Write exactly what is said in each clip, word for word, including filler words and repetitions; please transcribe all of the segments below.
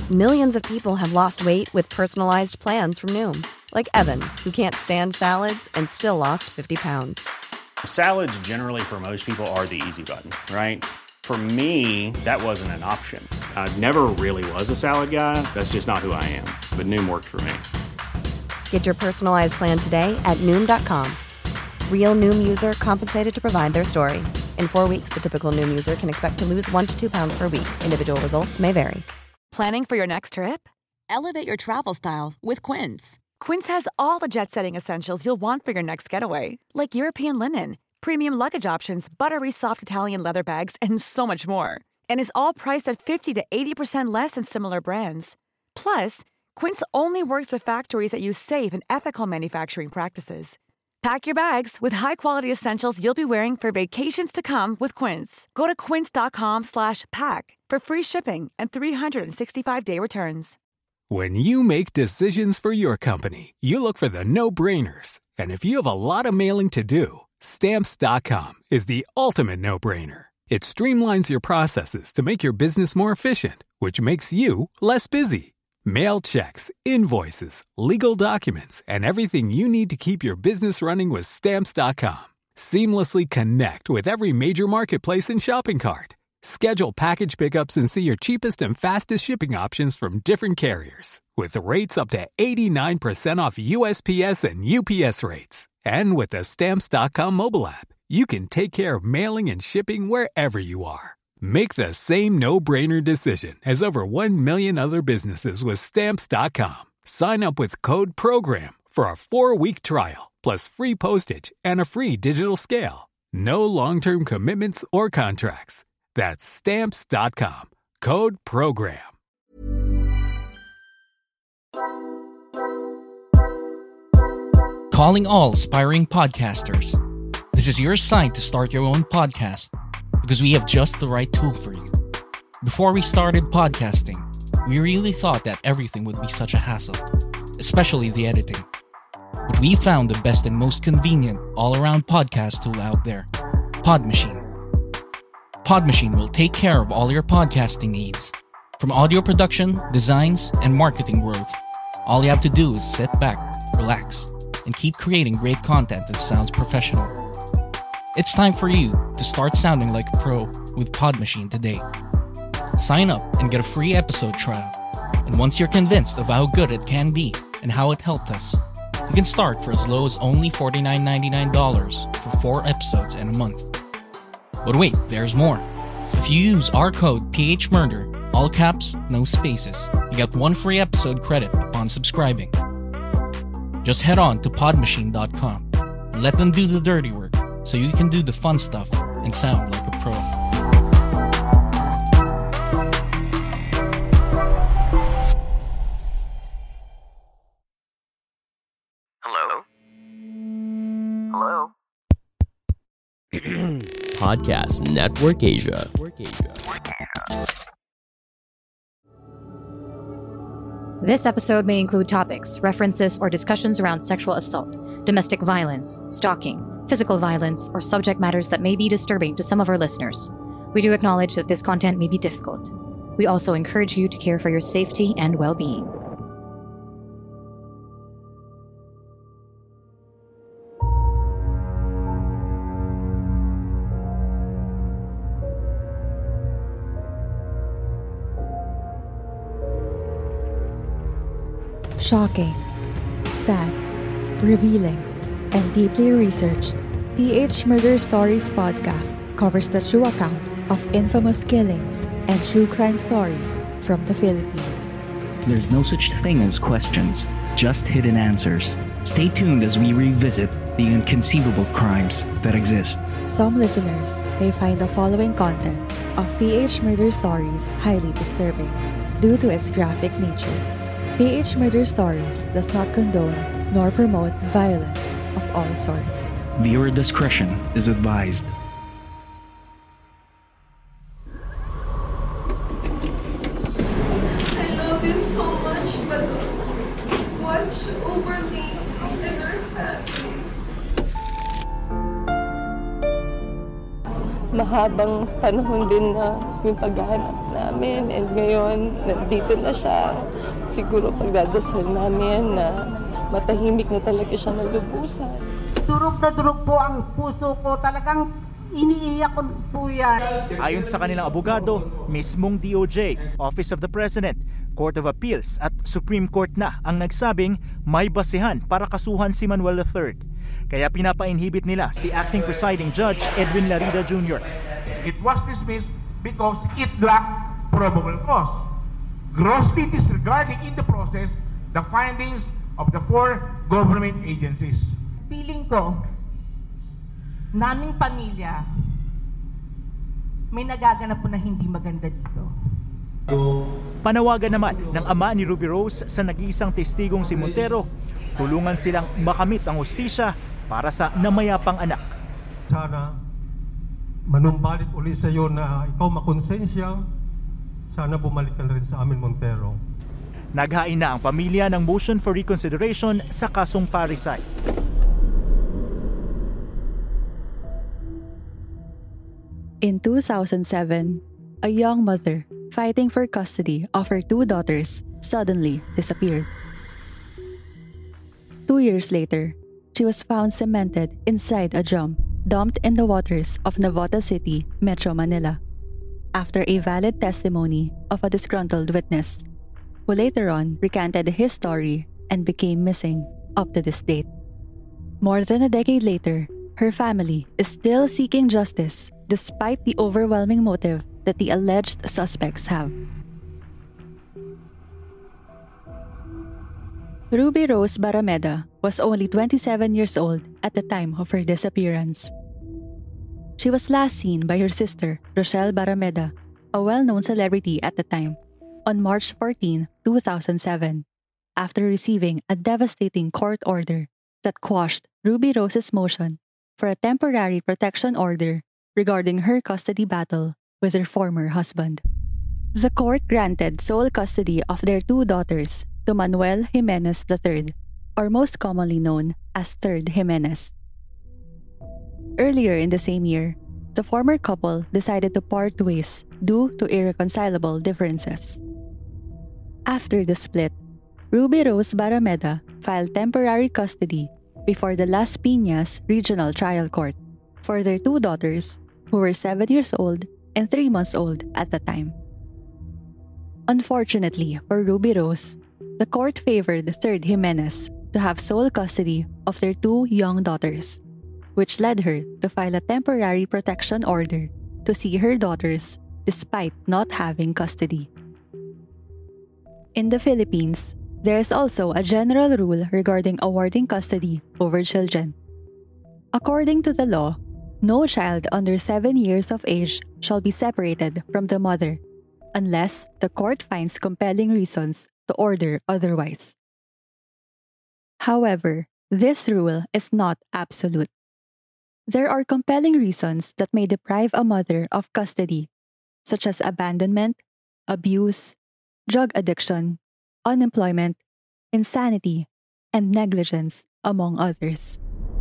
Millions of people have lost weight with personalized plans from Noom. Like Evan, who can't stand salads and still lost fifty pounds. Salads generally for most people are the easy button, right? For me, that wasn't an option. I never really was a salad guy. That's just not who I am. But Noom worked for me. Get your personalized plan today at Noom dot com. Real Noom user compensated to provide their story. In four weeks, the typical Noom user can expect to lose one to two pounds per week. Individual results may vary. Planning for your next trip? Elevate your travel style with Quince. Quince has all the jet-setting essentials you'll want for your next getaway, like European linen, premium luggage options, buttery soft Italian leather bags, and so much more. And is all priced at fifty to eighty percent less than similar brands. Plus, Quince only works with factories that use safe and ethical manufacturing practices. Pack your bags with high-quality essentials you'll be wearing for vacations to come with Quince. Go to quince.com slash pack for free shipping and three sixty-five day returns. When you make decisions for your company, you look for the no-brainers. And if you have a lot of mailing to do, Stamps dot com is the ultimate no-brainer. It streamlines your processes to make your business more efficient, which makes you less busy. Mail checks, invoices, legal documents, and everything you need to keep your business running with Stamps dot com. Seamlessly connect with every major marketplace and shopping cart. Schedule package pickups and see your cheapest and fastest shipping options from different carriers. With rates up to eighty-nine percent off U S P S and U P S rates. And with the Stamps dot com mobile app, you can take care of mailing and shipping wherever you are. Make the same no-brainer decision as over one million other businesses with Stamps dot com. Sign up with code PROGRAM for a four-week trial, plus free postage and a free digital scale. No long-term commitments or contracts. That's Stamps dot com. Code PROGRAM. Calling all aspiring podcasters. This is your sign to start your own podcast because we have just the right tool for you. Before we started podcasting, we really thought that everything would be such a hassle, especially the editing. But we found the best and most convenient all-around podcast tool out there, Podmachine. Podmachine will take care of all your podcasting needs. From audio production, designs, and marketing growth, all you have to do is sit back, relax, and keep creating great content that sounds professional. It's time for you to start sounding like a pro with Podmachine today. Sign up and get a free episode trial. And once you're convinced of how good it can be and how it helped us, you can start for as low as only forty-nine ninety-nine for four episodes in a month. But wait, there's more. If you use our code PHMurder, all caps, no spaces, you get one free episode credit upon subscribing. Just head on to podmachine dot com and let them do the dirty work so you can do the fun stuff and sound like a pro. Hello? Hello? Podcast Network Asia. This episode may include topics, references, or discussions around sexual assault, domestic violence, stalking, physical violence, or subject matters that may be disturbing to some of our listeners. We do acknowledge that this content may be difficult. We also encourage you to care for your safety and well-being. Shocking, sad, revealing, and deeply researched, P H Murder Stories podcast covers the true account of infamous killings and true crime stories from the Philippines. There's no such thing as questions, just hidden answers. Stay tuned as we revisit the inconceivable crimes that exist. Some listeners may find the following content of P H Murder Stories highly disturbing due to its graphic nature. P H Murder Stories does not condone nor promote violence of all sorts. Viewer discretion is advised. I love you so much, but watch over me and our family. mahabang panahon din na yung paghahanap namin. And ngayon, nandito na siya. Siguro pagdadasal namin na matahimik na talaga siya nalubusan. Durog na durog po ang puso ko. Talagang iniiyak ko po yan. Ayon sa kanilang abogado, mismong D O J, Office of the President, Court of Appeals at Supreme Court na ang nagsabing may basehan para kasuhan si Manuel the third. Kaya pinapa-inhibit nila si Acting Presiding Judge Edwin Larida Junior It was dismissed because it lacked probable cause, grossly disregarding in the process the findings of the four government agencies. Feeling ko, naming pamilya, may nagaganap po na hindi maganda dito. Panawagan naman ng ama ni Ruby Rose sa nag-iisang testigong si Montero, tulungan silang makamit ang hustisya para sa namayapang anak. Sana manumbalik ulit sa iyo na ikaw makonsensya, sana bumalik ka na rin sa amin, Montero. Naghain na ang pamilya ng motion for reconsideration sa kasong parricide. In two thousand seven, a young mother fighting for custody of her two daughters suddenly disappeared. Two years later, she was found cemented inside a drum dumped in the waters of Navotas City, Metro Manila, after a valid testimony of a disgruntled witness, who later on recanted his story and became missing up to this date. More than a decade later, her family is still seeking justice despite the overwhelming motive that the alleged suspects have. Ruby Rose Barameda was only twenty-seven years old at the time of her disappearance. She was last seen by her sister, Rochelle Barameda, a well-known celebrity at the time, on March fourteenth, two thousand seven, after receiving a devastating court order that quashed Ruby Rose's motion for a temporary protection order regarding her custody battle with her former husband. The court granted sole custody of their two daughters to Manuel Jimenez the third, or most commonly known as Third Jimenez. Earlier in the same year, the former couple decided to part ways due to irreconcilable differences. After the split, Ruby Rose Barameda filed temporary custody before the Las Piñas Regional Trial Court for their two daughters, who were seven years old and three months old at the time. Unfortunately for Ruby Rose, the court favored Third Jimenez to have sole custody of their two young daughters, which led her to file a temporary protection order to see her daughters despite not having custody. In the Philippines, there is also a general rule regarding awarding custody over children. According to the law, no child under seven years of age shall be separated from the mother unless the court finds compelling reasons to order otherwise. However, this rule is not absolute. There are compelling reasons that may deprive a mother of custody, such as abandonment, abuse, drug addiction, unemployment, insanity, and negligence, among others.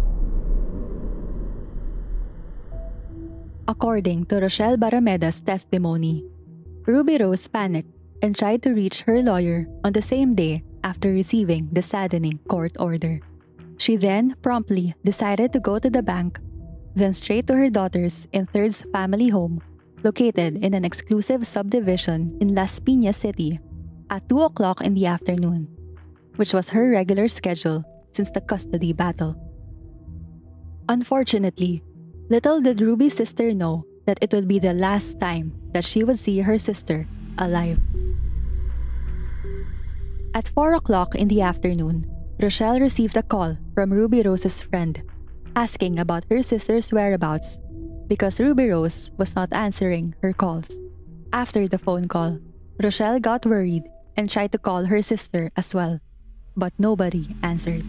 According to Rochelle Barameda's testimony, Ruby Rose panicked and tried to reach her lawyer on the same day after receiving the saddening court order. She then promptly decided to go to the bank, then straight to her daughters in Third's family home, located in an exclusive subdivision in Las Piñas City, at two o'clock in the afternoon, which was her regular schedule since the custody battle. Unfortunately, little did Ruby's sister know that it would be the last time that she would see her sister alive. At four o'clock in the afternoon, Rochelle received a call from Ruby Rose's friend, asking about her sister's whereabouts because Ruby Rose was not answering her calls. After the phone call, Rochelle got worried and tried to call her sister as well, but nobody answered.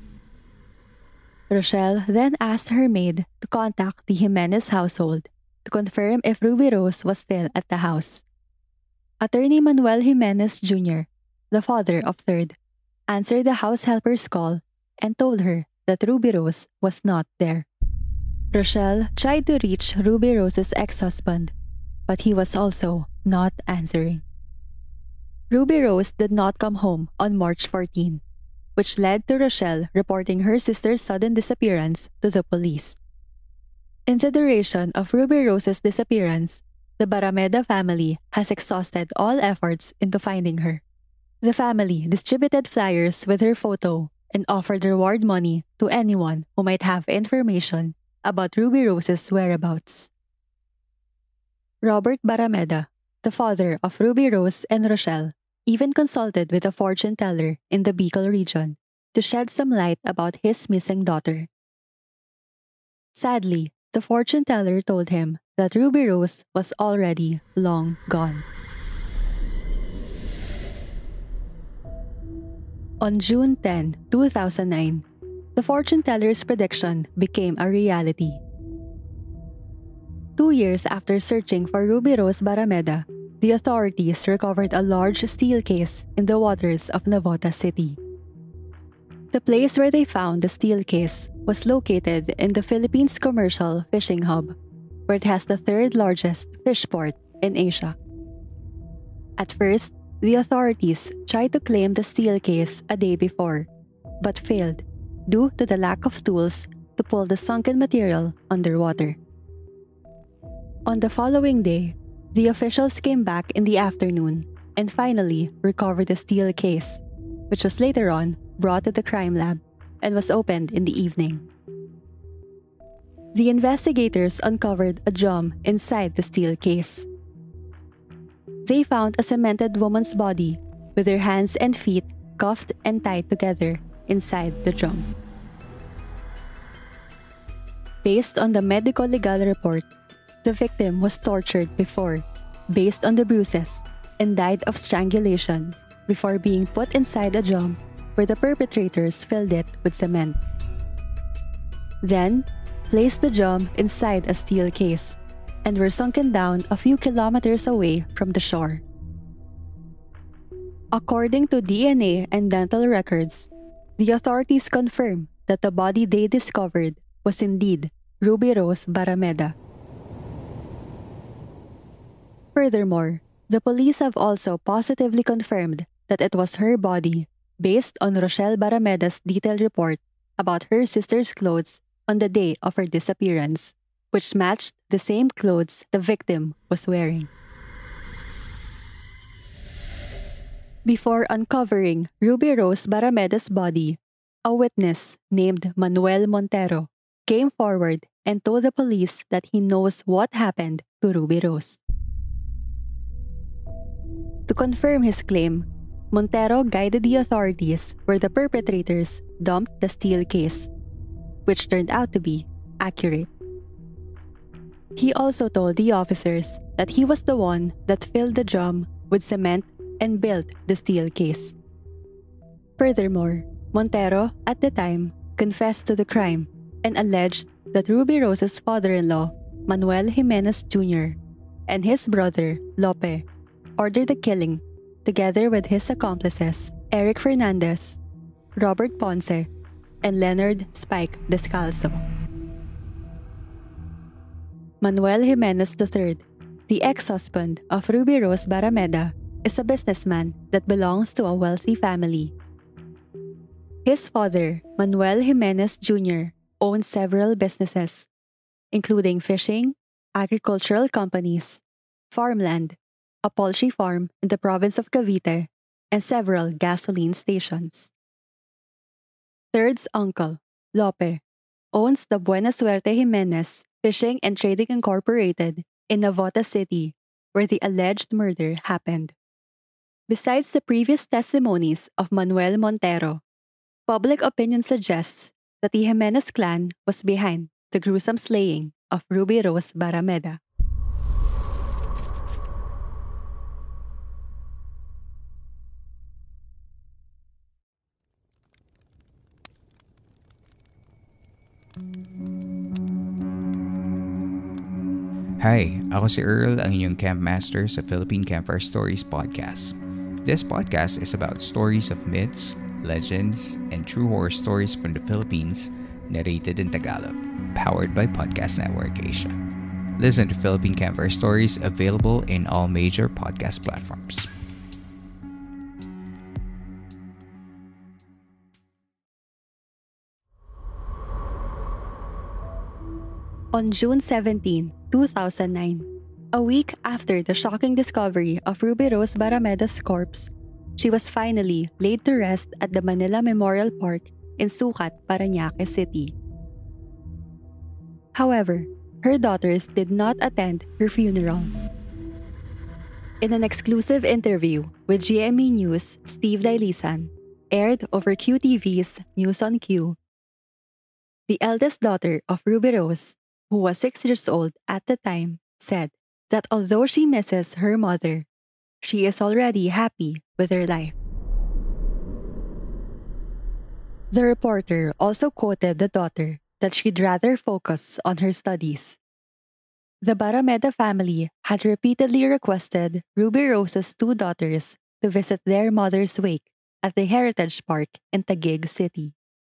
Rochelle then asked her maid to contact the Jimenez household to confirm if Ruby Rose was still at the house. Attorney Manuel Jimenez Junior, the father of Third, answered the house helper's call and told her that Ruby Rose was not there. Rochelle tried to reach Ruby Rose's ex-husband, but he was also not answering. Ruby Rose did not come home on March fourteenth, which led to Rochelle reporting her sister's sudden disappearance to the police. In the duration of Ruby Rose's disappearance, the Barameda family has exhausted all efforts into finding her. The family distributed flyers with her photo and offered reward money to anyone who might have information about Ruby Rose's whereabouts. Robert Barameda, the father of Ruby Rose and Rochelle, even consulted with a fortune teller in the Bicol region to shed some light about his missing daughter. Sadly, the fortune teller told him that Ruby Rose was already long gone. On June tenth, two thousand nine, the fortune teller's prediction became a reality. Two years after searching for Ruby Rose Barameda, the authorities recovered a large steel case in the waters of Navotas City. The place where they found the steel case was located in the Philippines Commercial Fishing Hub, where it has the third largest fish port in Asia. At first, the authorities tried to claim the steel case a day before, but failed due to the lack of tools to pull the sunken material underwater. On the following day, the officials came back in the afternoon and finally recovered the steel case, which was later on brought to the crime lab and was opened in the evening. The investigators uncovered a drum inside the steel case. They found a cemented woman's body with her hands and feet cuffed and tied together inside the drum. Based on the medical legal report, the victim was tortured before, based on the bruises, and died of strangulation before being put inside a drum where the perpetrators filled it with cement. Then, placed the drum inside a steel case and were sunken down a few kilometers away from the shore. According to D N A and dental records, the authorities confirmed that the body they discovered was indeed Ruby Rose Barameda. Furthermore, the police have also positively confirmed that it was her body based on Rochelle Barameda's detailed report about her sister's clothes on the day of her disappearance, which matched the same clothes the victim was wearing. Before uncovering Ruby Rose Barameda's body, a witness named Manuel Montero came forward and told the police that he knows what happened to Ruby Rose. To confirm his claim, Montero guided the authorities where the perpetrators dumped the steel case, which turned out to be accurate. He also told the officers that he was the one that filled the drum with cement and built the steel case. Furthermore, Montero, at the time, confessed to the crime and alleged that Ruby Rose's father-in-law, Manuel Jimenez Junior, and his brother, Lope, ordered the killing, together with his accomplices, Eric Fernandez, Robert Ponce, and Leonard Spike Descalzo. Manuel Jimenez the third, the ex-husband of Ruby Rose Barameda, is a businessman that belongs to a wealthy family. His father, Manuel Jimenez Junior, owns several businesses, including fishing, agricultural companies, farmland, a poultry farm in the province of Cavite, and several gasoline stations. Third's uncle, Lope, owns the Buena Suerte Jimenez Fishing and Trading Incorporated in Navotas City, where the alleged murder happened. Besides the previous testimonies of Manuel Montero, public opinion suggests that the Jimenez clan was behind the gruesome slaying of Ruby Rose Barameda. Hi, ako si Earl, ang inyong camp master sa Philippine Campfire Stories podcast. This podcast is about stories of myths, legends, and true horror stories from the Philippines narrated in Tagalog, powered by Podcast Network Asia. Listen to Philippine Campfire Stories, available in all major podcast platforms. On June seventeenth, two thousand nine, a week after the shocking discovery of Ruby Rose Barameda's corpse, she was finally laid to rest at the Manila Memorial Park in Sucat, Parañaque City. However, her daughters did not attend her funeral. In an exclusive interview with G M A News, Steve Dailisan, aired over Q T V's News on Q, the eldest daughter of Ruby Rose, who was six years old at the time, said that although she misses her mother, she is already happy with her life. The reporter also quoted the daughter that she'd rather focus on her studies. The Barameda family had repeatedly requested Ruby Rose's two daughters to visit their mother's wake at the Heritage Park in Taguig City.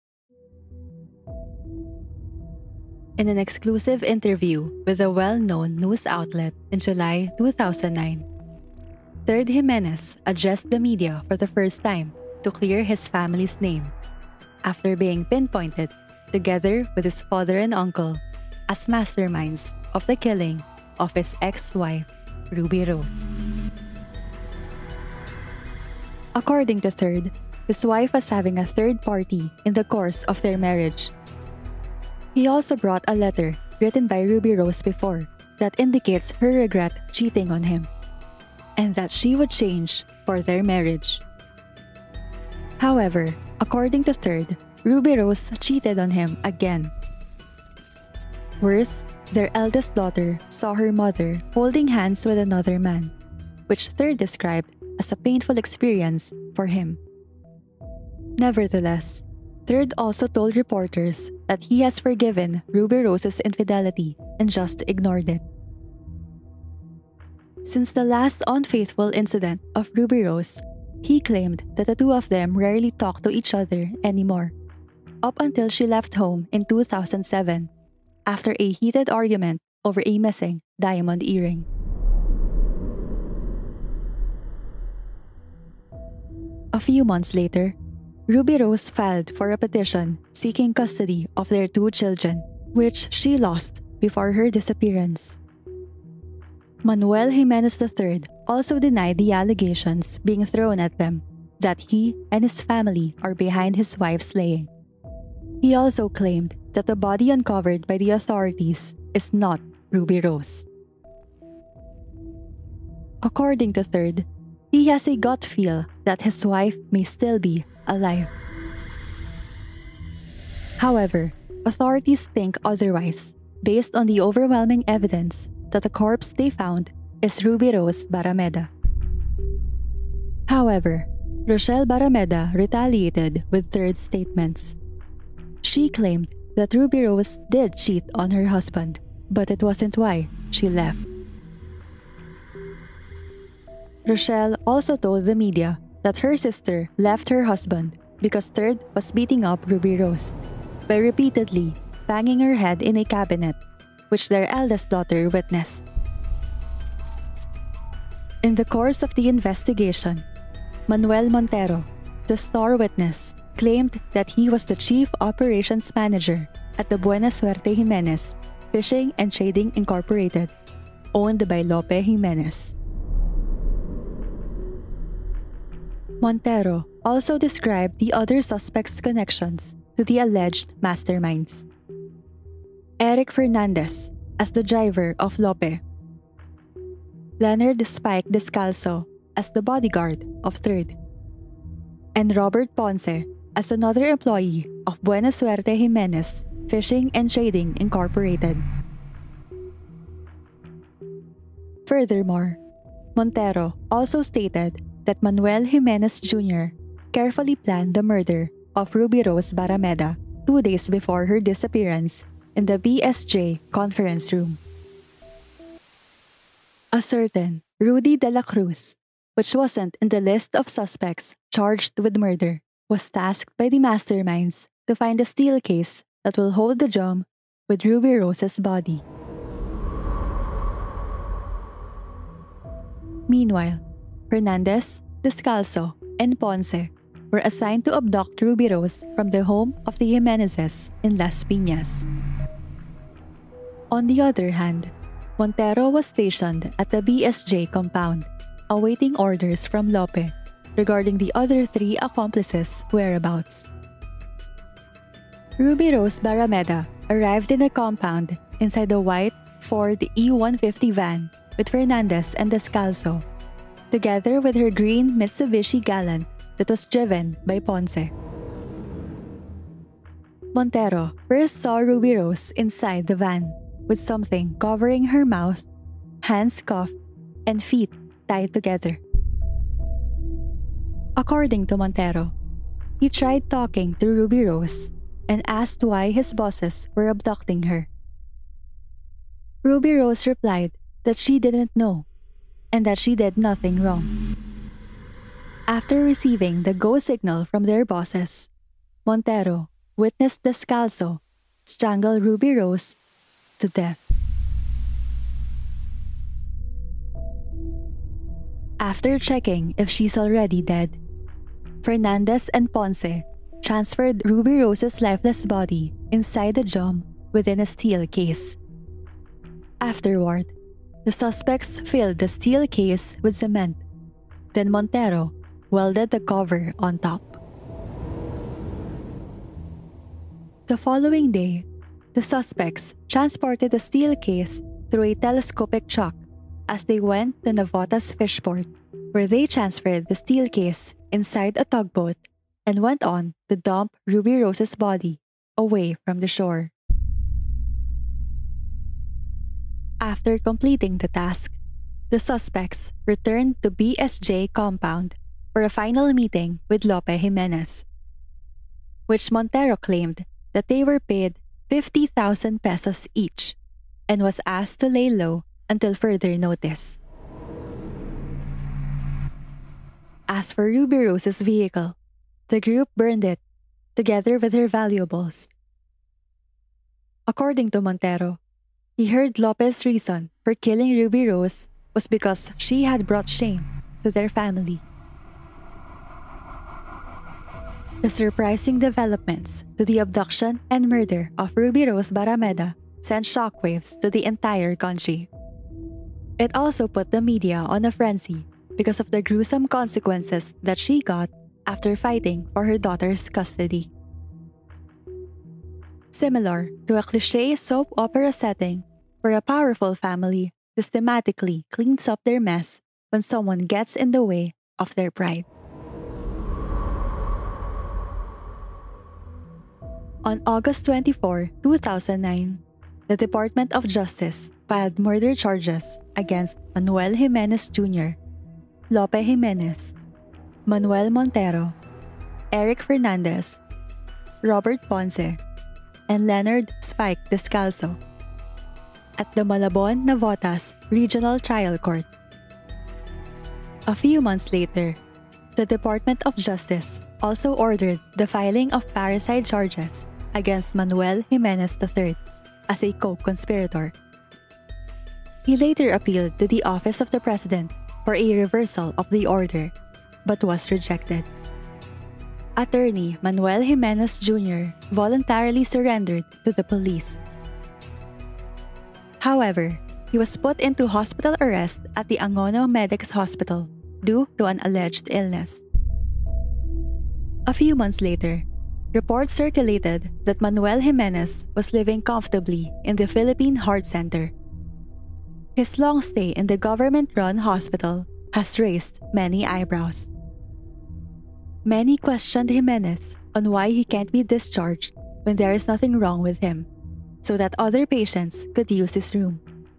In an exclusive interview with a well-known news outlet in July two thousand nine, Third Jimenez addressed the media for the first time to clear his family's name after being pinpointed, together with his father and uncle, as masterminds of the killing of his ex-wife, Ruby Rose. According to Third, his wife was having a third party in the course of their marriage. He also brought a letter written by Ruby Rose before that indicates her regret cheating on him, and that she would change for their marriage. However, according to Third, Ruby Rose cheated on him again. Worse, their eldest daughter saw her mother holding hands with another man, which Third described as a painful experience for him. Nevertheless, Third also told reporters that he has forgiven Ruby Rose's infidelity and just ignored it. Since the last unfaithful incident of Ruby Rose, he claimed that the two of them rarely talked to each other anymore, up until she left home in two thousand seven after a heated argument over a missing diamond earring. A few months later, Ruby Rose filed for a petition seeking custody of their two children, which she lost before her disappearance. Manuel Jimenez the third also denied the allegations being thrown at them that he and his family are behind his wife's slaying. He also claimed that the body uncovered by the authorities is not Ruby Rose. According to Third, he has a gut feel that his wife may still be alive. However, authorities think otherwise based on the overwhelming evidence that the corpse they found is Ruby Rose Barameda. However, Rochelle Barameda retaliated with Third's statements. She claimed that Ruby Rose did cheat on her husband, but it wasn't why she left. Rochelle also told the media that her sister left her husband because Third was beating up Ruby Rose by repeatedly banging her head in a cabinet, which their eldest daughter witnessed. In the course of the investigation, Manuel Montero, the star witness, claimed that he was the chief operations manager at the Buena Suerte Jimenez Fishing and Trading Incorporated, owned by Lope Jimenez. Montero also described the other suspects' connections to the alleged masterminds. Eric Fernandez as the driver of Lope, Leonard Spike Descalzo as the bodyguard of Third, and Robert Ponce as another employee of Buena Suerte Jimenez Fishing and Trading Incorporated. Furthermore, Montero also stated that Manuel Jimenez Junior carefully planned the murder of Ruby Rose Barameda two days before her disappearance in the B S J conference room. A certain Rudy de la Cruz, which wasn't in the list of suspects charged with murder, was tasked by the masterminds to find a steel case that will hold the drum with Ruby Rose's body. Meanwhile, Fernandez, Descalzo, and Ponce were assigned to abduct Ruby Rose from the home of the Jimenezes in Las Piñas. On the other hand, Montero was stationed at the B S J compound, awaiting orders from Lope regarding the other three accomplices' whereabouts. Ruby Rose Barameda arrived in the compound inside the white Ford E one fifty van with Fernandez and Descalzo, together with her green Mitsubishi Galant that was driven by Ponce. Montero first saw Ruby Rose inside the van with something covering her mouth, hands cuffed, and feet tied together. According to Montero, he tried talking to Ruby Rose and asked why his bosses were abducting her. Ruby Rose replied that she didn't know and that she did nothing wrong. After receiving the go signal from their bosses, Montero witnessed Descalzo strangle Ruby Rose to death. After checking if she's already dead, Fernandez and Ponce transferred Ruby Rose's lifeless body inside the drum within a steel case. Afterward, the suspects filled the steel case with cement. Then Montero welded the cover on top. The following day, the suspects transported the steel case through a telescopic truck as they went to Navotas Fishport, where they transferred the steel case inside a tugboat and went on to dump Ruby Rose's body away from the shore. After completing the task, the suspects returned to B S J compound for a final meeting with Lope Jimenez, which Montero claimed that they were paid fifty thousand pesos each and was asked to lay low until further notice. As for Ruby Rose's vehicle, the group burned it together with her valuables. According to Montero, he heard Lopez's reason for killing Ruby Rose was because she had brought shame to their family. The surprising developments to the abduction and murder of Ruby Rose Barameda sent shockwaves to the entire country. It also put the media on a frenzy because of the gruesome consequences that she got after fighting for her daughter's custody. Similar to a cliché soap opera setting where a powerful family systematically cleans up their mess when someone gets in the way of their pride. On August twenty-fourth, two thousand nine, the Department of Justice filed murder charges against Manuel Jimenez Junior, Lope Jimenez, Manuel Montero, Eric Fernandez, Robert Ponce, and Leonard Spike Descalzo at the Malabon, Navotas Regional Trial Court. A few months later, the Department of Justice also ordered the filing of parricide charges against Manuel Jimenez the third as a co-conspirator. He later appealed to the Office of the President for a reversal of the order, but was rejected. Attorney Manuel Jimenez Junior voluntarily surrendered to the police. However, he was put into hospital arrest at the Angono Medics Hospital due to an alleged illness. A few months later, reports circulated that Manuel Jimenez was living comfortably in the Philippine Heart Center. His long stay in the government-run hospital has raised many eyebrows. Many questioned Jimenez on why he can't be discharged when there is nothing wrong with him, so that other patients could use his room.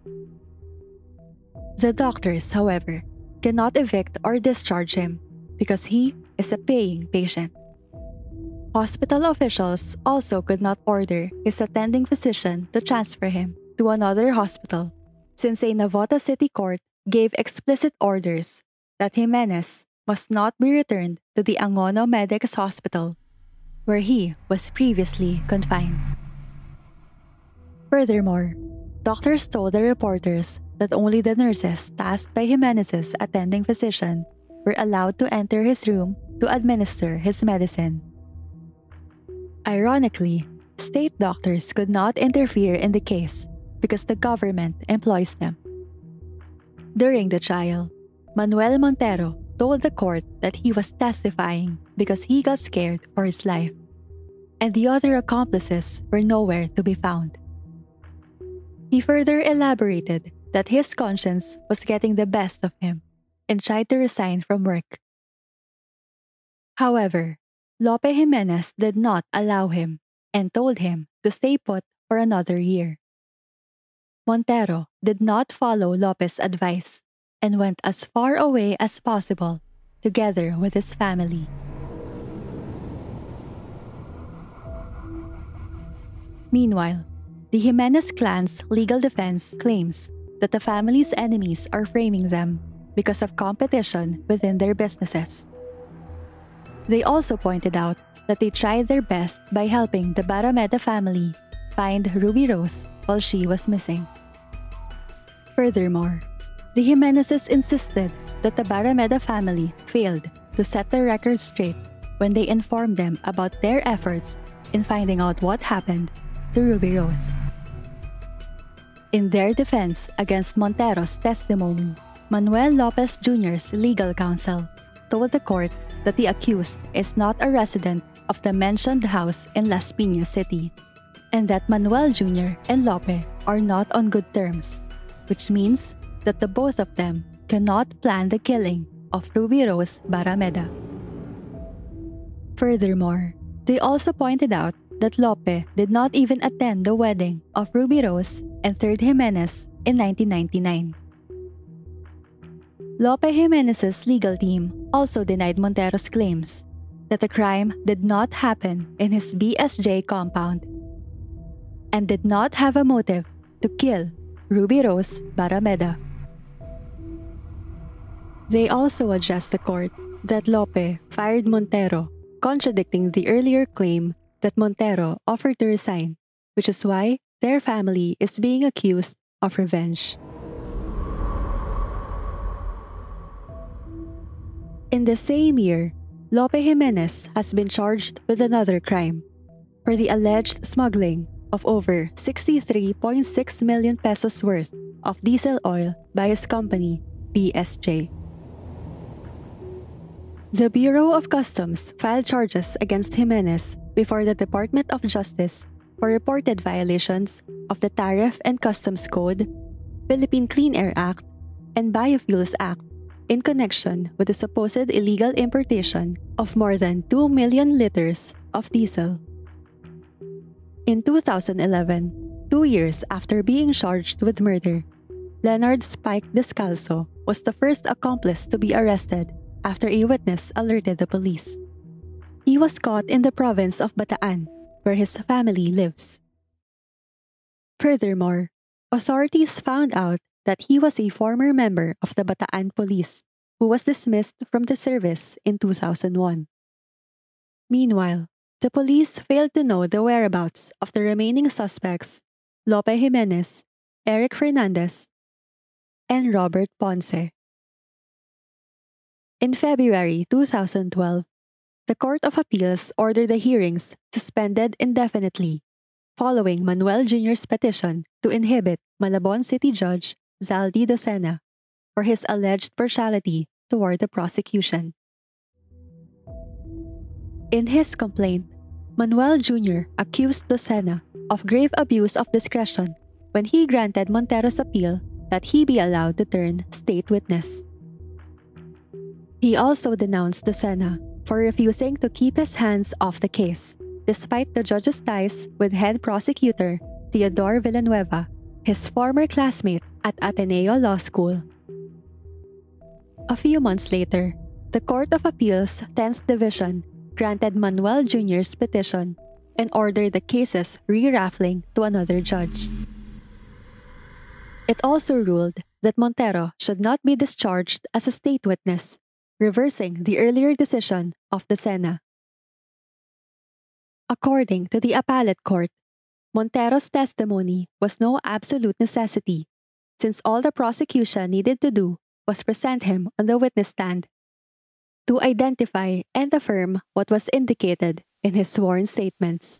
The doctors, however, cannot evict or discharge him because he is a paying patient. Hospital officials also could not order his attending physician to transfer him to another hospital since a Navotas City court gave explicit orders that Jimenez must not be returned to the Angono Medics Hospital, where he was previously confined. Furthermore, doctors told the reporters that only the nurses tasked by Jimenez's attending physician were allowed to enter his room to administer his medicine. Ironically, state doctors could not interfere in the case because the government employs them. During the trial, Manuel Montero told the court that he was testifying because he got scared for his life, and the other accomplices were nowhere to be found. He further elaborated that his conscience was getting the best of him and tried to resign from work. However, Lope Jimenez did not allow him and told him to stay put for another year. Montero did not follow Lopez's advice and went as far away as possible together with his family. Meanwhile, the Jimenez clan's legal defense claims that the family's enemies are framing them because of competition within their businesses. They also pointed out that they tried their best by helping the Barameda family find Ruby Rose while she was missing. Furthermore, the Jimenezes insisted that the Barameda family failed to set the record straight when they informed them about their efforts in finding out what happened to Ruby Rose. In their defense against Montero's testimony, Manuel Lopez Junior's legal counsel told the court that the accused is not a resident of the mentioned house in Las Piñas City, and that Manuel Junior and Lope are not on good terms, which means that the both of them cannot plan the killing of Ruby Rose Barameda. Furthermore, they also pointed out that Lope did not even attend the wedding of Ruby Rose and Third Jimenez in nineteen ninety-nine. Lope Jimenez's legal team also denied Montero's claims that the crime did not happen in his B S J compound and did not have a motive to kill Ruby Rose Barameda. They also addressed the court that Lope fired Montero, contradicting the earlier claim that Montero offered to resign, which is why their family is being accused of revenge. In the same year, Lope Jimenez has been charged with another crime for the alleged smuggling of over sixty-three point six million pesos worth of diesel oil by his company, B S J. The Bureau of Customs filed charges against Jimenez before the Department of Justice for reported violations of the Tariff and Customs Code, Philippine Clean Air Act, and Biofuels Act in connection with the supposed illegal importation of more than two million liters of diesel. In two thousand eleven, two years after being charged with murder, Leonard Spike Descalzo was the first accomplice to be arrested after a witness alerted the police. He was caught in the province of Bataan, where his family lives. Furthermore, authorities found out that he was a former member of the Bataan Police who was dismissed from the service in two thousand one. Meanwhile, the police failed to know the whereabouts of the remaining suspects, Lope Jimenez, Eric Fernandez, and Robert Ponce. In February two thousand twelve, the Court of Appeals ordered the hearings suspended indefinitely, following Manuel Junior's petition to inhibit Malabon City Judge Zaldi Docena for his alleged partiality toward the prosecution. In his complaint, Manuel Junior accused Docena of grave abuse of discretion when he granted Montero's appeal that he be allowed to turn state witness. He also denounced Docena for refusing to keep his hands off the case, despite the judge's ties with head prosecutor Teodoro Villanueva, his former classmate at Ateneo Law School. A few months later, the Court of Appeals tenth Division granted Manuel Junior's petition and ordered the cases re-raffling to another judge. It also ruled that Montero should not be discharged as a state witness, reversing the earlier decision of Docena. According to the appellate court, Montero's testimony was no absolute necessity, since all the prosecution needed to do was present him on the witness stand to identify and affirm what was indicated in his sworn statements.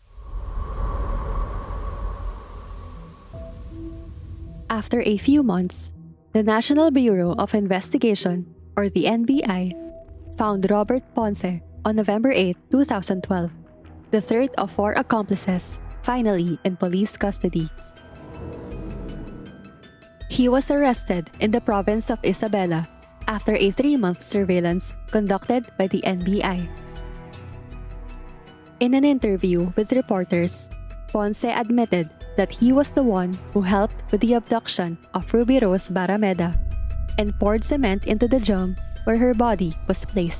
After a few months, the National Bureau of Investigation, or the N B I, found Robert Ponce on November eighth, twenty twelve, the third of four accomplices, finally in police custody. He was arrested in the province of Isabela after a three-month surveillance conducted by the N B I. In an interview with reporters, Ponce admitted that he was the one who helped with the abduction of Ruby Rose Barameda and poured cement into the drum where her body was placed.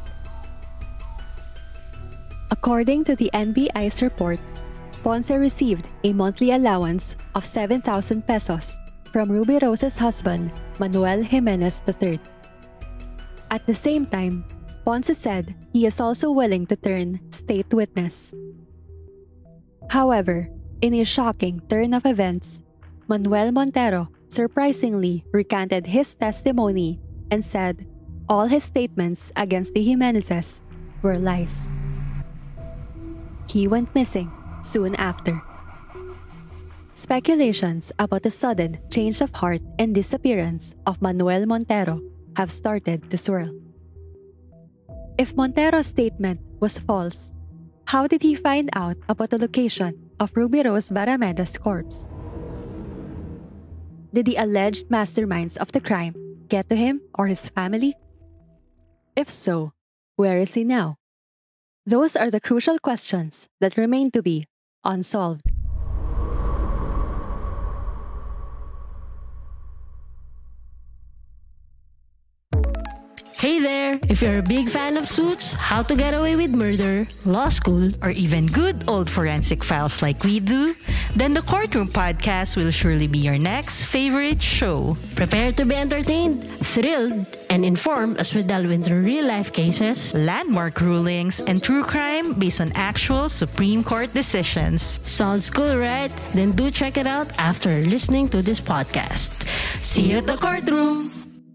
According to the N B I's report, Ponce received a monthly allowance of seven thousand pesos from Ruby Rose's husband, Manuel Jimenez the third. At the same time, Ponce said he is also willing to turn state witness. However, in a shocking turn of events, Manuel Montero surprisingly recanted his testimony and said all his statements against the Jimenezes were lies. He went missing soon after. Speculations about the sudden change of heart and disappearance of Manuel Montero have started to swirl. If Montero's statement was false, how did he find out about the location of Ruby Rose Barameda's corpse? Did the alleged masterminds of the crime get to him or his family? If so, where is he now? Those are the crucial questions that remain to be unsolved. Hey there! If you're a big fan of Suits, How to Get Away with Murder, Law School, or even good old forensic files like we do, then the Courtroom Podcast will surely be your next favorite show. Prepare to be entertained, thrilled, and informed as we delve into real-life cases, landmark rulings, and true crime based on actual Supreme Court decisions. Sounds cool, right? Then do check it out after listening to this podcast. See you at the courtroom!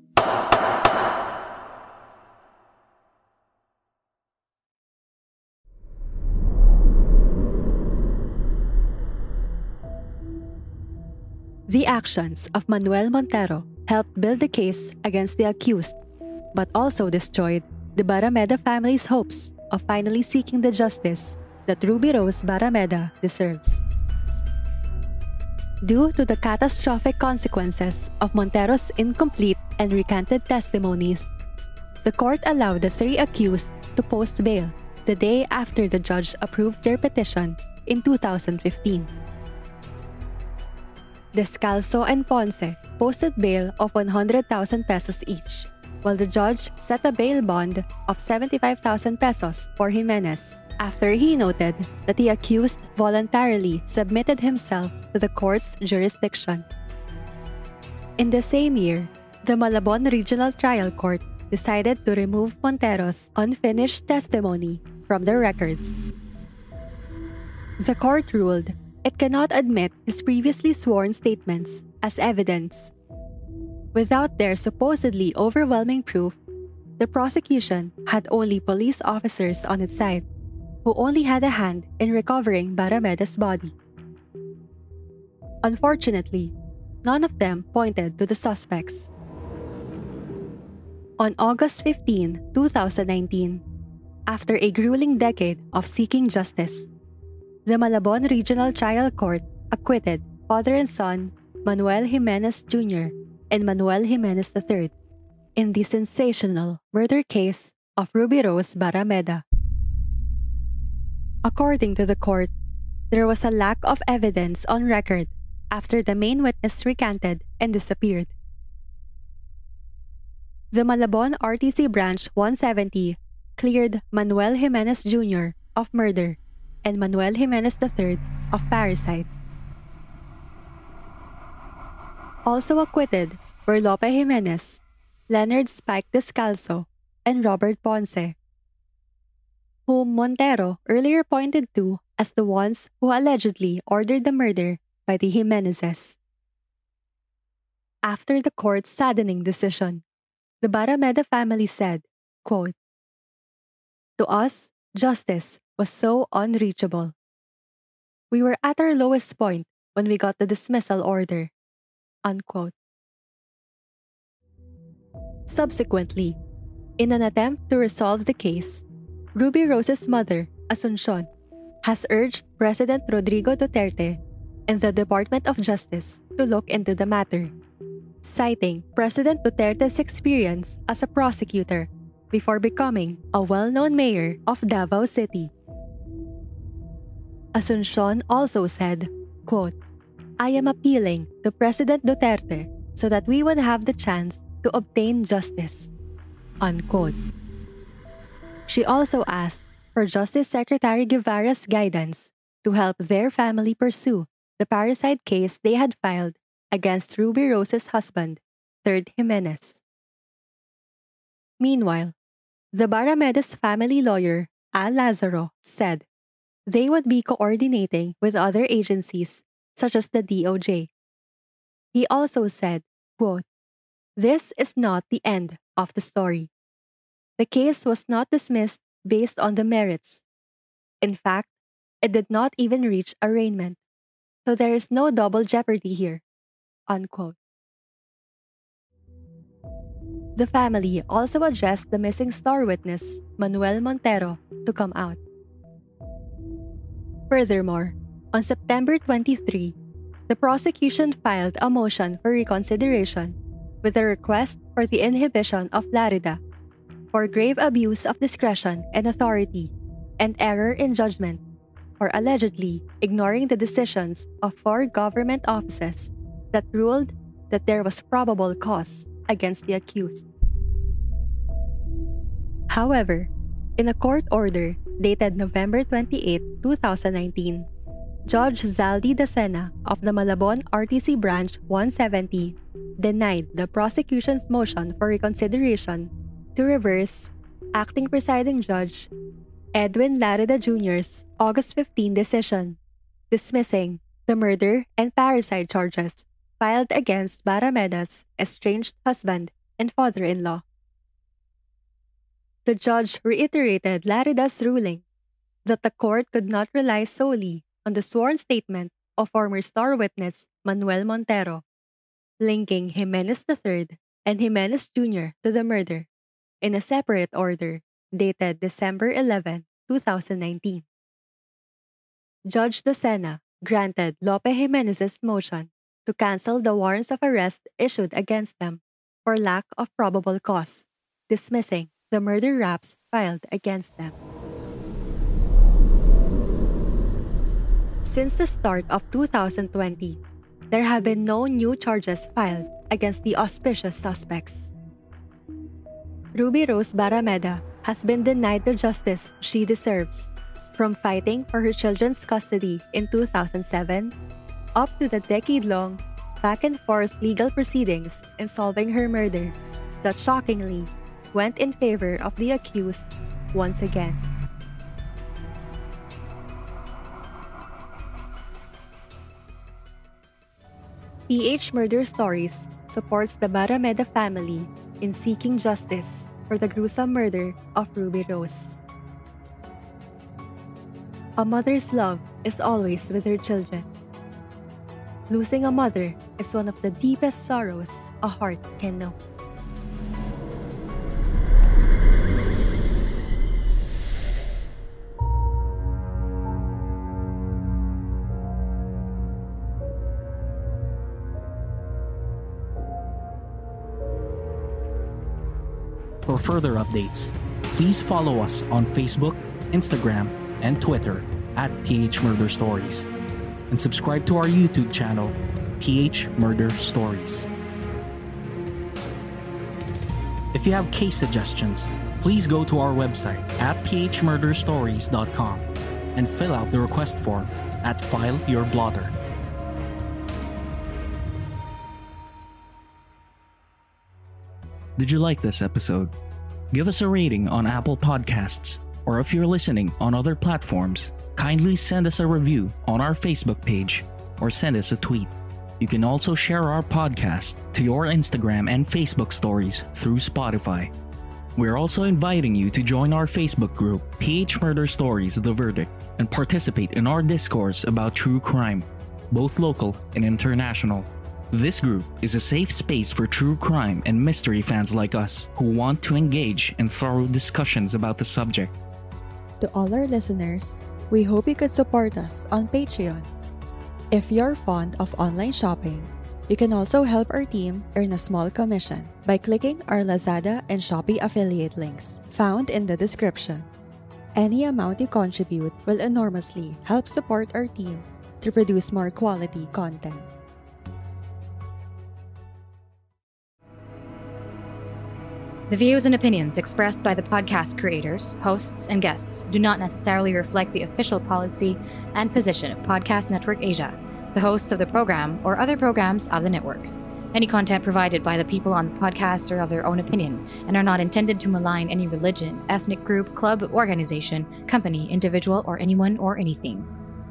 The actions of Manuel Montero helped build the case against the accused, but also destroyed the Barameda family's hopes of finally seeking the justice that Ruby Rose Barameda deserves. Due to the catastrophic consequences of Montero's incomplete and recanted testimonies, the court allowed the three accused to post bail the day after the judge approved their petition in two thousand fifteen. Descalzo and Ponce posted bail of one hundred thousand pesos each, while the judge set a bail bond of seventy-five thousand pesos for Jimenez after he noted that the accused voluntarily submitted himself to the court's jurisdiction. In the same year, the Malabon Regional Trial Court decided to remove Montero's unfinished testimony from the records. The court ruled it cannot admit his previously sworn statements as evidence. Without their supposedly overwhelming proof, the prosecution had only police officers on its side, who only had a hand in recovering Barameda's body. Unfortunately, none of them pointed to the suspects. On August fifteenth, twenty nineteen, after a grueling decade of seeking justice, the Malabon Regional Trial Court acquitted father and son Manuel Jimenez Junior and Manuel Jimenez the third in the sensational murder case of Ruby Rose Barameda. According to the court, there was a lack of evidence on record after the main witness recanted and disappeared. The Malabon R T C Branch one seventy cleared Manuel Jimenez Junior of murder and Manuel Jimenez the third of parricide. Also acquitted were Lope Jimenez, Leonard Spike Descalzo, and Robert Ponce, whom Montero earlier pointed to as the ones who allegedly ordered the murder by the Jimenezes. After the court's saddening decision, the Barameda family said, quote, "To us, justice was so unreachable. We were at our lowest point when we got the dismissal order." Unquote. Subsequently, in an attempt to resolve the case, Ruby Rose's mother, Asuncion, has urged President Rodrigo Duterte and the Department of Justice to look into the matter, citing President Duterte's experience as a prosecutor before becoming a well-known mayor of Davao City. Asuncion also said, quote, "I am appealing to President Duterte so that we would have the chance to obtain justice." Unquote. She also asked for Justice Secretary Guevara's guidance to help their family pursue the parricide case they had filed against Ruby Rose's husband, Third Jimenez. Meanwhile, the Baramedas family lawyer, Al Lazaro, said they would be coordinating with other agencies such as the D O J. He also said, quote, "This is not the end of the story. The case was not dismissed based on the merits. In fact, it did not even reach arraignment, so there is no double jeopardy here." Unquote. The family also addressed the missing star witness, Manuel Montero, to come out. Furthermore, on September twenty-third, the prosecution filed a motion for reconsideration with a request for the inhibition of Larida for grave abuse of discretion and authority and error in judgment for allegedly ignoring the decisions of four government offices that ruled that there was probable cause against the accused. However, in a court order dated November twenty-eighth, twenty nineteen, Judge Zaldi Dacena of the Malabon R T C Branch one seventy denied the prosecution's motion for reconsideration to reverse Acting Presiding Judge Edwin Larida Junior's August fifteenth decision, dismissing the murder and parricide charges filed against Barameda's estranged husband and father-in-law. The judge reiterated Larida's ruling that the court could not rely solely on the sworn statement of former star witness Manuel Montero, linking Jimenez the third and Jimenez Junior to the murder in a separate order dated December eleventh, twenty nineteen. Judge Dacena granted Lope Jimenez's motion to cancel the warrants of arrest issued against them for lack of probable cause, dismissing the murder raps filed against them. Since the start of two thousand twenty, there have been no new charges filed against the auspicious suspects. Ruby Rose Barameda has been denied the justice she deserves, from fighting for her children's custody in two thousand seven up to the decade-long back-and-forth legal proceedings in solving her murder that shockingly went in favor of the accused once again. P H Murder Stories supports the Barameda family in seeking justice for the gruesome murder of Ruby Rose. A mother's love is always with her children. Losing a mother is one of the deepest sorrows a heart can know. For further updates, please follow us on Facebook, Instagram, and Twitter at P H Murder Stories, and subscribe to our YouTube channel, P H Murder Stories. If you have case suggestions, please go to our website at p h murder stories dot com and fill out the request form at File Your Blotter. Did you like this episode? Give us a rating on Apple Podcasts Or if you're listening on other platforms, kindly send us a review on our Facebook page or send us a tweet. You can also share our podcast to your Instagram and Facebook stories through Spotify. We're also inviting you to join our Facebook group, P H Murder Stories The Verdict, and participate in our discourse about true crime, both local and international. This group is a safe space for true crime and mystery fans like us who want to engage in thorough discussions about the subject. To all our listeners, we hope you could support us on Patreon. If you're fond of online shopping, you can also help our team earn a small commission by clicking our Lazada and Shopee affiliate links found in the description. Any amount you contribute will enormously help support our team to produce more quality content. The views and opinions expressed by the podcast creators, hosts, and guests do not necessarily reflect the official policy and position of Podcast Network Asia, the hosts of the program, or other programs of the network. Any content provided by the people on the podcast are of their own opinion and are not intended to malign any religion, ethnic group, club, organization, company, individual, or anyone or anything.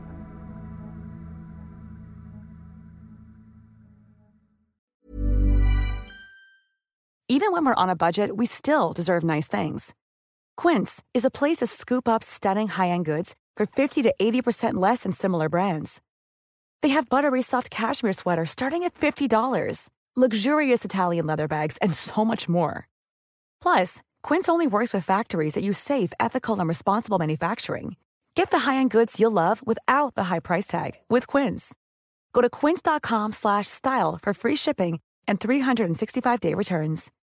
Even when we're on a budget, we still deserve nice things. Quince is a place to scoop up stunning high-end goods for fifty to eighty percent less than similar brands. They have buttery soft cashmere sweaters starting at fifty dollars, luxurious Italian leather bags, and so much more. Plus, Quince only works with factories that use safe, ethical, and responsible manufacturing. Get the high-end goods you'll love without the high price tag with Quince. Go to quince.com slash style for free shipping and three sixty-five day returns.